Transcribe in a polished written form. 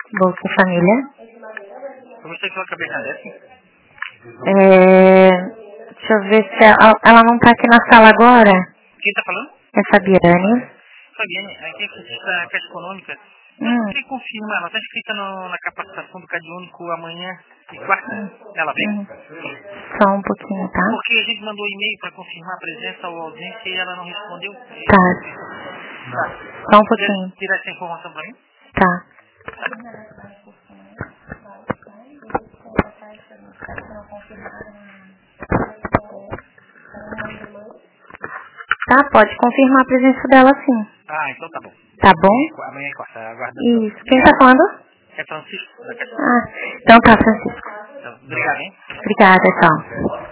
Bolsa Família. Eu gostaria de falar com a Bernadette. Deixa eu ver se ela não tá aqui na sala agora. Quem tá falando? É Fabiane. Fabiane, aqui é a Caixa Econômica. Eu queria confirmar, ela está inscrita na capacitação do Cade Único amanhã e quarta. Ela vem? Só um pouquinho, tá? Porque a gente mandou e-mail para confirmar a presença ou ausência e ela não respondeu. Tá. Só um pouquinho. Tirar essa informação para mim? Tá. Tá, pode confirmar a presença dela sim. Ah, então tá bom. Tá bom? Amanhã é quarta, aguarda. Isso. Quem tá falando? É Francisco da Caixa. Então tá, Francisco. Então, obrigado, hein? Obrigada, tchau.